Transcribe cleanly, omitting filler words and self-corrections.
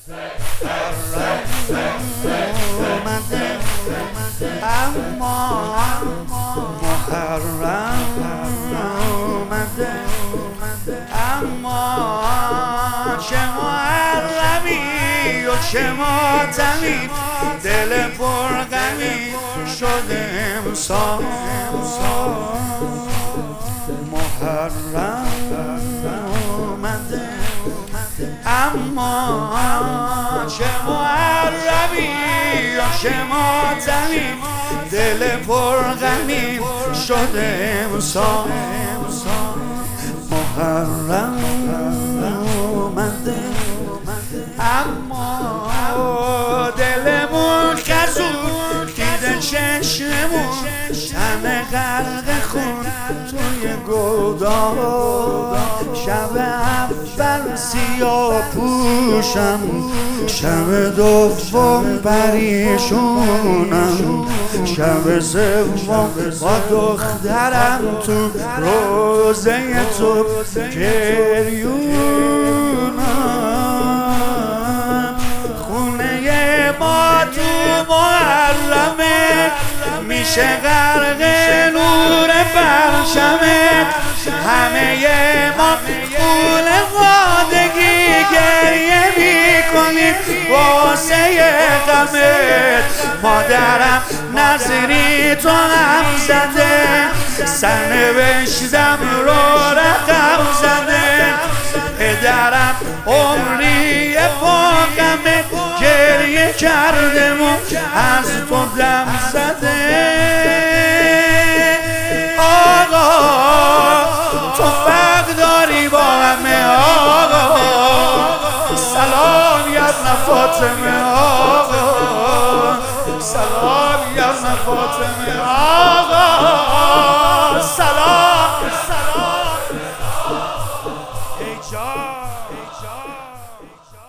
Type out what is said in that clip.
اومده اما محرم اومده اما چه محرمی و چه ماتمی دل پرغمی شده امسال محرم اومده اما چه محرمی و چه ماتمی دل پرغمی شده امسال محرم اومده اما دلمون خزون دیده چشممون تن غرق خون توی گودال شب اول سیاه پوشم شب دوم پریشونم شب سوم با دخترم تو روزه تو گریونم خونه ما تو محرمه میشه غرق نور پرچمه همه ما خونوادگی گریه میکنیم واسه غمت مادرم نظری تو هم زده سرنوشتم رو رقم زده پدرم عمری با غمت گریه کرده و از تو دم زده آقا تو فرق داری با همه آقا سلام یزن فاطمه آقا سلام یزن فاطمه آقا